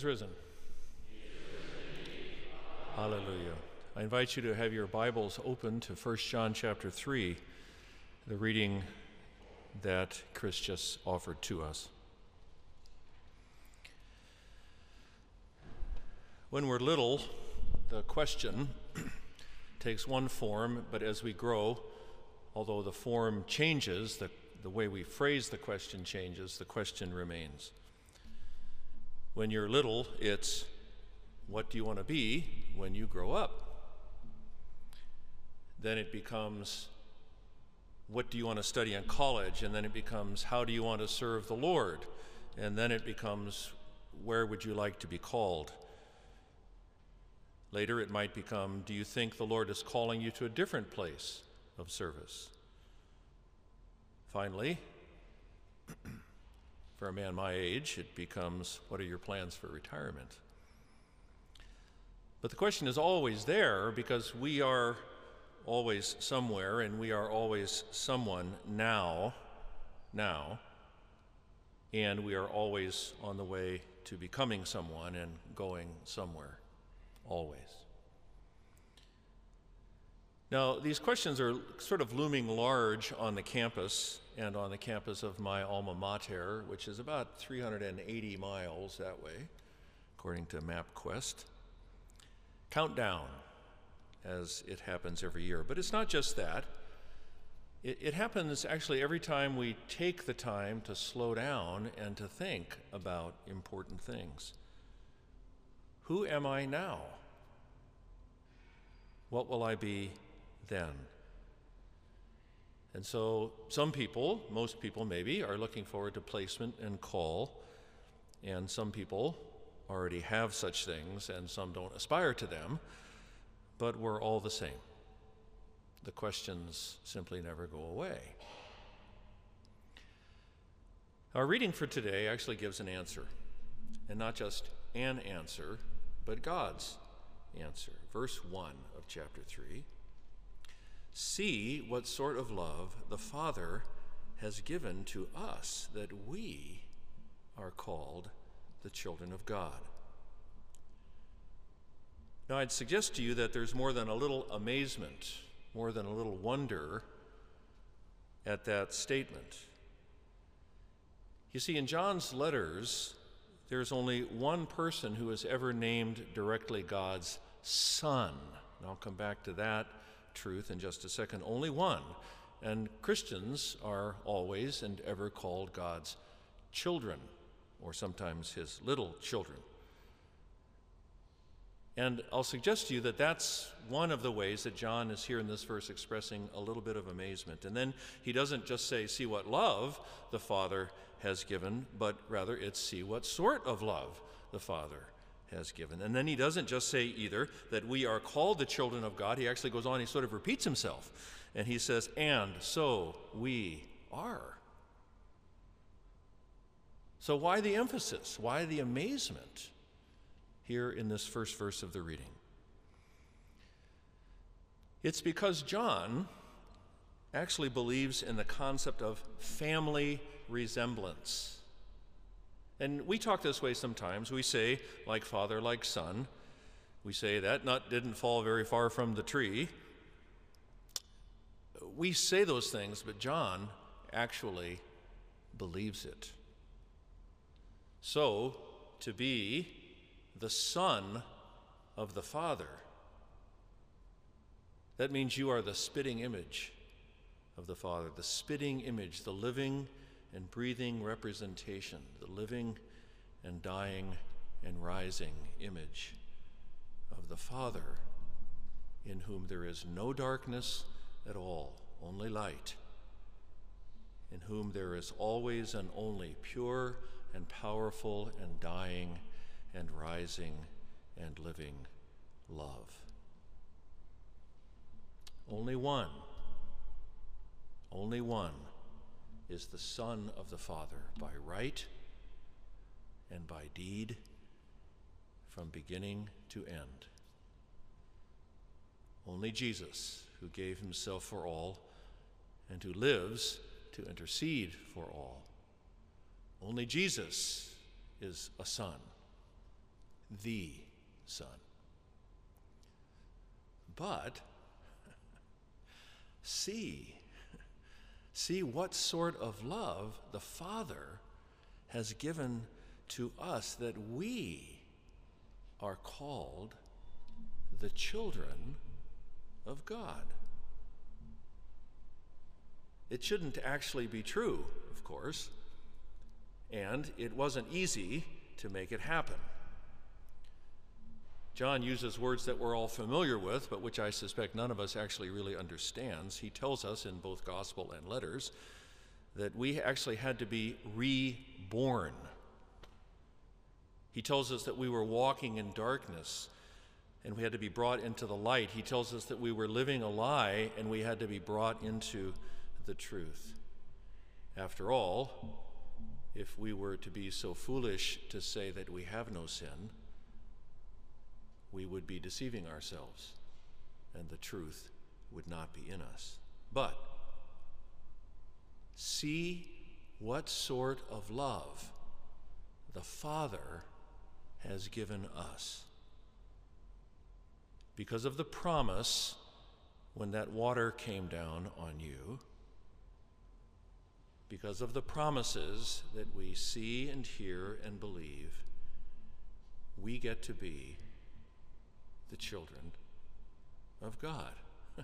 is risen. Hallelujah. I invite you to have your Bibles open to 1 John chapter 3, the reading that Chris just offered to us. When we're little, the question takes one form, but as we grow, although the form changes, the way we phrase the question changes, the question remains. When you're little, it's, what do you want to be when you grow up? Then it becomes, what do you want to study in college? And then it becomes, how do you want to serve the Lord? And then it becomes, where would you like to be called? Later it might become, do you think the Lord is calling you to a different place of service? Finally, for a man my age, it becomes, what are your plans for retirement? But the question is always there because we are always somewhere and we are always someone now, and we are always on the way to becoming someone and going somewhere, always. Now, these questions are sort of looming large on the campus and on the campus of my alma mater, which is about 380 miles that way, according to MapQuest. Countdown, as it happens every year. But it's not just that. It happens actually every time we take the time to slow down and to think about important things. Who am I now? What will I be then? And so some people, most people maybe, are looking forward to placement and call, and some people already have such things and some don't aspire to them, but we're all the same. The questions simply never go away. Our reading for today actually gives an answer, and not just an answer, but God's answer. Verse 1 of chapter 3. See what sort of love the Father has given to us, that we are called the children of God. Now, I'd suggest to you that there's more than a little amazement, more than a little wonder at that statement. You see, in John's letters, there's only one person who is ever named directly God's Son. And I'll come back to that truth in just a second. Only one. And Christians are always and ever called God's children, or sometimes his little children. And I'll suggest to you that that's one of the ways that John is here in this verse expressing a little bit of amazement. And then he doesn't just say, see what love the Father has given, but rather it's see what sort of love the Father has given. And then he doesn't just say either that we are called the children of God. He actually goes on, he sort of repeats himself. And he says, and so we are. So why the emphasis? Why the amazement here in this first verse of the reading? It's because John actually believes in the concept of family resemblance. And we talk this way sometimes. We say, like father, like son. We say that nut didn't fall very far from the tree. We say those things, but John actually believes it. So, to be the son of the Father, that means you are the spitting image of the Father, the spitting image, the living and breathing representation, the living and dying and rising image of the Father, in whom there is no darkness at all, only light, in whom there is always and only pure and powerful and dying and rising and living love. Only one is the Son of the Father by right and by deed from beginning to end. Only Jesus, who gave himself for all and who lives to intercede for all. Only Jesus is a son, the Son. But see what sort of love the Father has given to us, that we are called the children of God. It shouldn't actually be true, of course, and it wasn't easy to make it happen. John uses words that we're all familiar with, but which I suspect none of us actually really understands. He tells us in both gospel and letters that we actually had to be reborn. He tells us that we were walking in darkness and we had to be brought into the light. He tells us that we were living a lie and we had to be brought into the truth. After all, if we were to be so foolish to say that we have no sin, we would be deceiving ourselves, and the truth would not be in us. But see what sort of love the Father has given us. Because of the promise when that water came down on you, because of the promises that we see and hear and believe, we get to be the children of God.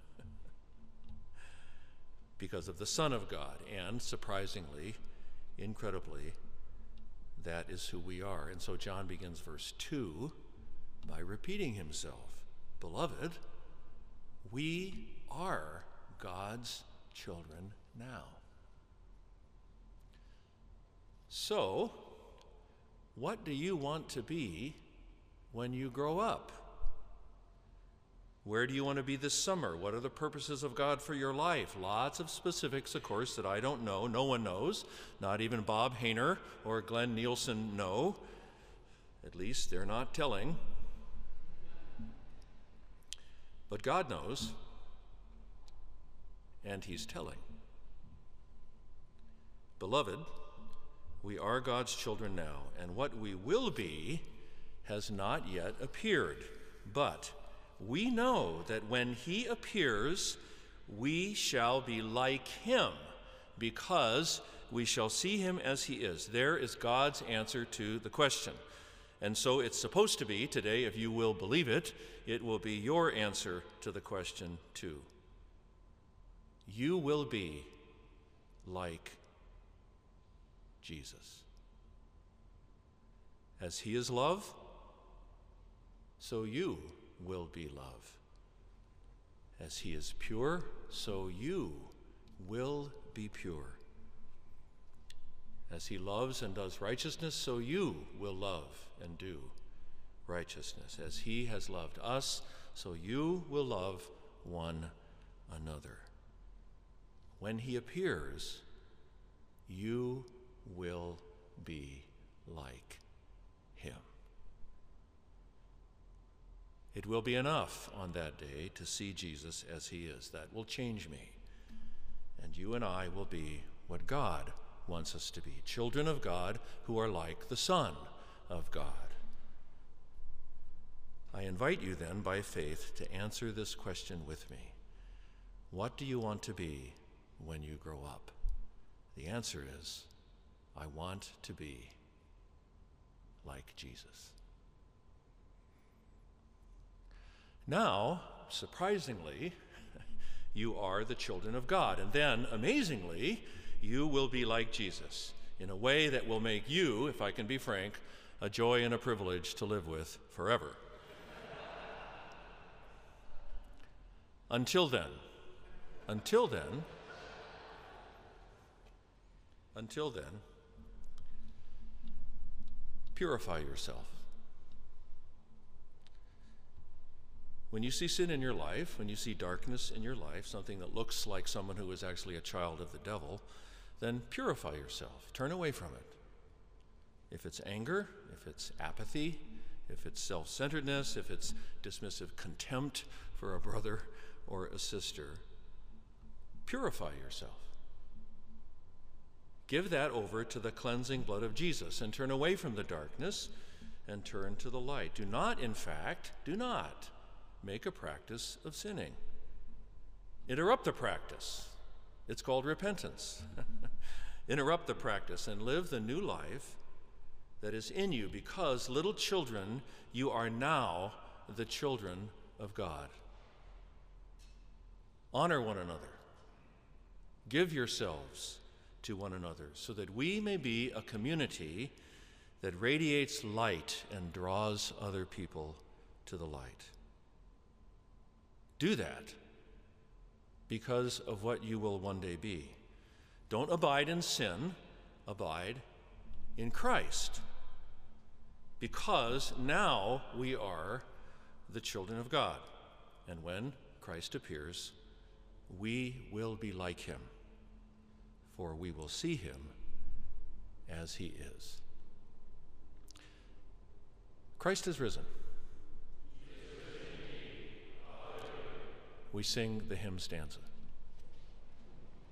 Because of the Son of God, and surprisingly, incredibly, that is who we are. And so John begins verse 2 by repeating himself. Beloved, we are God's children now. So, what do you want to be when you grow up? Where do you want to be this summer? What are the purposes of God for your life? Lots of specifics, of course, that I don't know. No one knows. Not even Bob Hayner or Glenn Nielsen know. At least they're not telling. But God knows, and He's telling. Beloved, we are God's children now, and what we will be has not yet appeared. But we know that when He appears, we shall be like Him, because we shall see Him as He is. There is God's answer to the question. And so it's supposed to be today, if you will believe it, it will be your answer to the question too. You will be like Jesus. As He is love, so you will be love. As He is pure, so you will be pure. As He loves and does righteousness, so you will love and do righteousness. As He has loved us, so you will love one another. When He appears, you will be like Him. It will be enough on that day to see Jesus as He is. That will change me. And you and I will be what God wants us to be, children of God who are like the Son of God. I invite you then, by faith, to answer this question with me. What do you want to be when you grow up? The answer is, I want to be like Jesus. Now, surprisingly, you are the children of God. And then, amazingly, you will be like Jesus in a way that will make you, if I can be frank, a joy and a privilege to live with forever. Until then, purify yourself. When you see sin in your life, when you see darkness in your life, something that looks like someone who is actually a child of the devil, then purify yourself. Turn away from it. If it's anger, if it's apathy, if it's self-centeredness, if it's dismissive contempt for a brother or a sister, purify yourself. Give that over to the cleansing blood of Jesus and turn away from the darkness and turn to the light. Do not, in fact, make a practice of sinning. Interrupt the practice. It's called repentance. Interrupt the practice and live the new life that is in you, because, little children, you are now the children of God. Honor one another. Give yourselves to one another, so that we may be a community that radiates light and draws other people to the light. Do that because of what you will one day be. Don't abide in sin, abide in Christ, because now we are the children of God. And when Christ appears, we will be like him, for we will see him as he is. Christ has risen. We sing the hymn stanza.